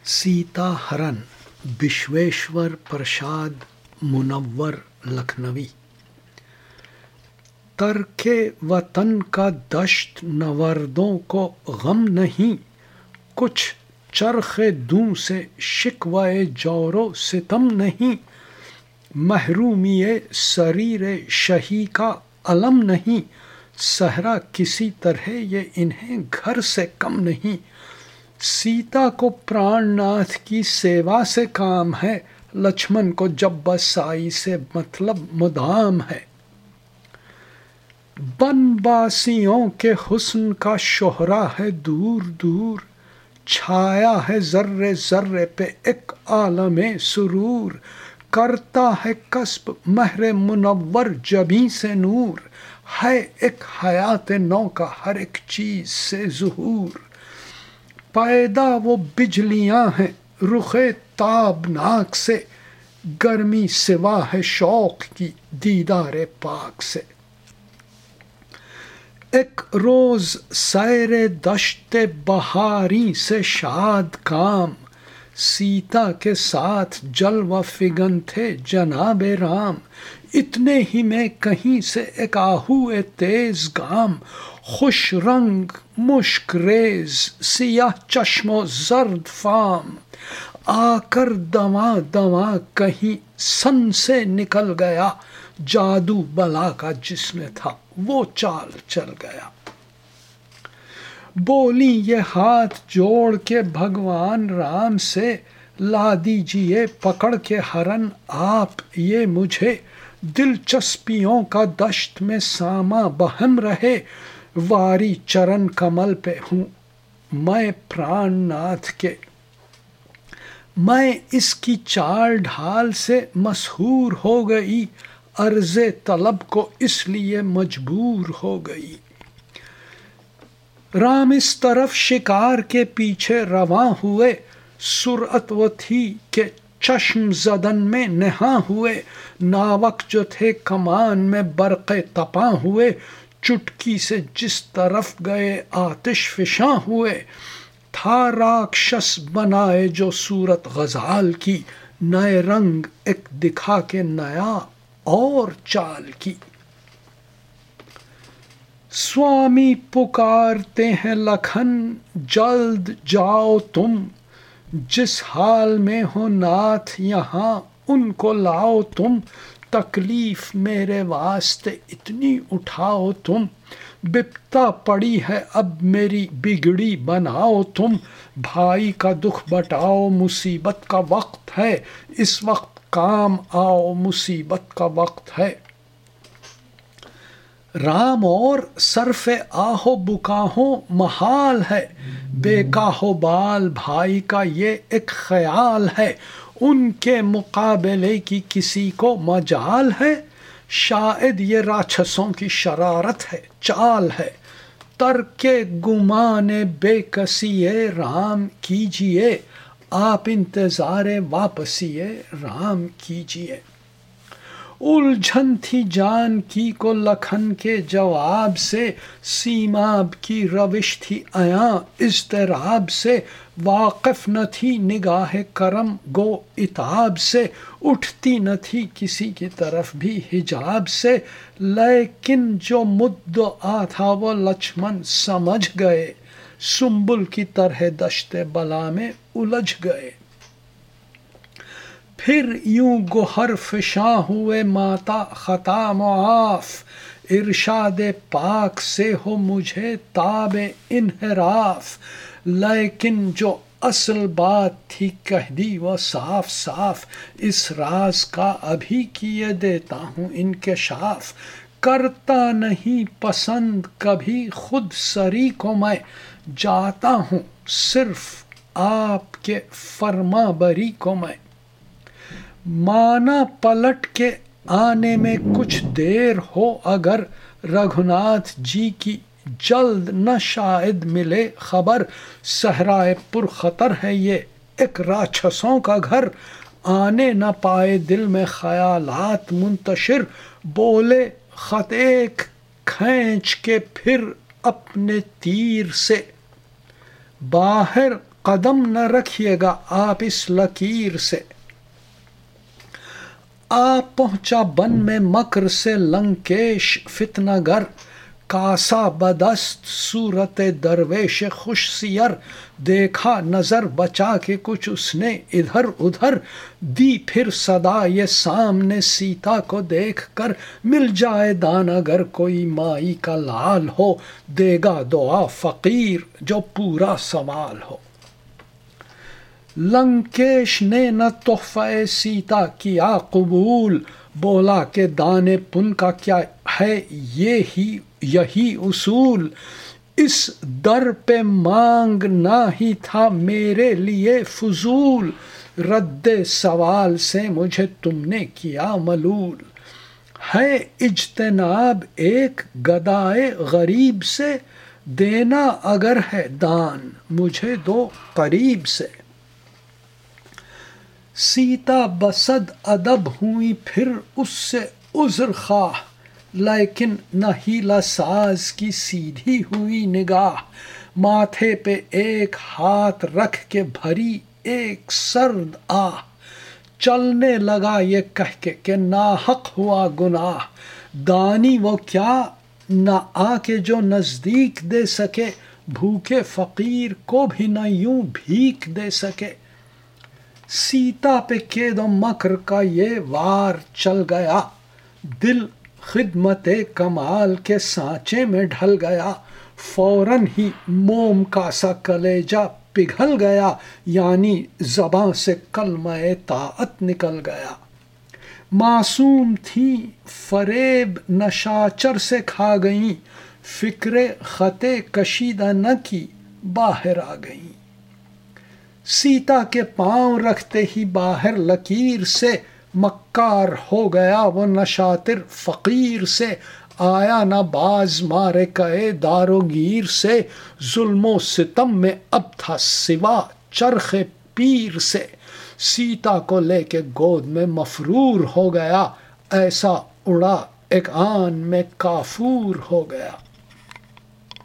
सीता हरण विश्वेश्वर प्रसाद मुनव्वर लखनवी। तरके वतन का दश्त नवरदों को गम नहीं, कुछ चरखे दूं से शिकवाए जौरो सितम नहीं। महरूमिये सरीरे शही का अलम नहीं, सहरा किसी तरह ये इन्हें घर से कम नहीं। सीता को प्राणनाथ की सेवा से काम है, लक्ष्मण को जब बसाई से मतलब मुदाम है। बनवासियों के हुस्न का शोहरा है दूर दूर, छाया है जर्रे जर्रे पे एक आलमे सुरूर। करता है कस्ब महरे मुनव्वर जबी से नूर, है एक हयात नौ का हर एक चीज से ज़ुहूर। पैदा वो बिजलियां हैं रुखे ताबनाक से, गर्मी सिवा है शौक की दीदारे पाक से। एक रोज सैरे दश्ते बहारी से शाद काम, सीता के साथ जलवा फिगन थे जनाबे राम। इतने ही में कहीं से एक आहूए तेज गाम, खुश रंग मुश्क रेज सियाह चश्मो जर्द फाम। आकर दवा दवा कहीं सन से निकल गया, जादू बला का जिसमें था वो चाल चल गया। बोली ये हाथ जोड़ के भगवान राम से, ला दीजिए पकड़ के हरन आप ये मुझे। दिलचस्पियों का दश्त में सामा बहम रहे, वारी चरण कमल पे हूँ मैं प्राणनाथ के। मैं इसकी चाल ढाल से मशहूर हो गई, अर्ज़े तलब को इसलिए मजबूर हो गई। राम इस तरफ शिकार के पीछे रवां हुए, सुरअत वो थी के चश्म ज़दन में नहा हुए। नावक जो थे कमान में बरक़े तपा हुए, चुटकी से जिस तरफ गए आतिश फिशां हुए। था राक्षस बनाए जो सूरत गज़ाल की, नए रंग एक दिखा के नया और चाल की। स्वामी पुकारते हैं लखन जल्द जाओ तुम, जिस हाल में हो नाथ यहाँ उनको लाओ तुम। तकलीफ मेरे वास्ते इतनी उठाओ तुम, बिपता पड़ी है अब मेरी बिगड़ी बनाओ तुम। भाई का दुख बटाओ मुसीबत का वक्त है, इस वक्त काम आओ मुसीबत का वक्त है। राम और सरफे आहो बुकाहो महाल है, बेकाहो बाल भाई का ये एक ख्याल है। उनके मुकाबले की किसी को मजाल है, शायद ये राक्षसों की शरारत है चाल है। तरके गुमाने बेकसिए राम कीजिए, आप इंतज़ारे वापसिए राम कीजिए। उलझन थी जानकी को लखन के जवाब से, सीमाब की रविश थी अयां इज़्तिराब से। वाक़िफ़ न थी निगाह करम गो इताब से, उठती न थी किसी की तरफ भी हिजाब से। लेकिन जो मुद्दआ था वो लक्ष्मण समझ गए, सुंबुल की तरह दश्ते बला में उलझ गए। फिर यूं गोहर फिशा हुए माता खता मुआफ, इरशादे पाक से हो मुझे ताबे इन्हिराफ। लेकिन जो असल बात थी कह दी वो साफ साफ, इस राज का अभी किए देता हूँ इंकशाफ। करता नहीं पसंद कभी खुद सरी को मैं, जाता हूँ सिर्फ आपके फर्मा बरी को मैं। माना पलट के आने में कुछ देर हो अगर, रघुनाथ जी की जल्द न शायद मिले खबर। सहराए पुरखतर है ये एक राक्षसों का घर, आने न पाए दिल में ख्यालात मुंतशिर। बोले खत एक खींच के फिर अपने तीर से, बाहर قدم نہ رکھیے گا آپ اس لکیر سے۔ آپ پہنچا بن میں مکر سے لنکیش فتنہ گر، کاسا بدست صورت درویش خوش سیر، دیکھا نظر بچا کے کچھ اس نے ادھر ادھر، دی پھر صدا یہ سامنے سیتا کو دیکھ کر، مل جائے دان اگر کوئی مائی کا لال ہو، دے گا دعا فقیر جو پورا سوال ہو۔ لنکیش نے نہ تحفہ سیتا کیا قبول، بولا کہ دانے پن کا کیا ہے یہی اصول، اس در پہ مانگنا ہی تھا میرے لیے فضول، رد سوال سے مجھے تم نے کیا ملول، ہے اجتناب ایک گدائے غریب سے، دینا اگر ہے دان مجھے دو قریب سے۔ سیتا بصد ادب ہوئی پھر اس سے عذر خواہ، لیکن نہ ہیلا ساز کی سیدھی ہوئی نگاہ، ماتھے پہ ایک ہاتھ رکھ کے بھری ایک سرد آہ، چلنے لگا یہ کہہ کے کہ ناحق ہوا گناہ، دانی وہ کیا نہ آ کے جو نزدیک دے سکے، بھوکے فقیر کو بھی نہ یوں بھیک دے سکے۔ سیتا پہ کید و مکر کا یہ وار چل گیا، دل خدمت کمال کے سانچے میں ڈھل گیا، فوراً ہی موم کا سا کلیجہ پگھل گیا، یعنی زباں سے کلمہ طاعت نکل گیا۔ معصوم تھیں فریب نشاچر سے کھا گئیں، فکر خط کشیدہ نہ کی باہر آ گئیں۔ سیتا کے پاؤں رکھتے ہی باہر لکیر سے، مکار ہو گیا وہ نشاتر فقیر سے، آیا نہ باز مارے کئے دار و گیر سے، ظلم و ستم میں اب تھا سوا چرخ پیر سے، سیتا کو لے کے گود میں مفرور ہو گیا، ایسا اڑا ایک آن میں کافور ہو گیا۔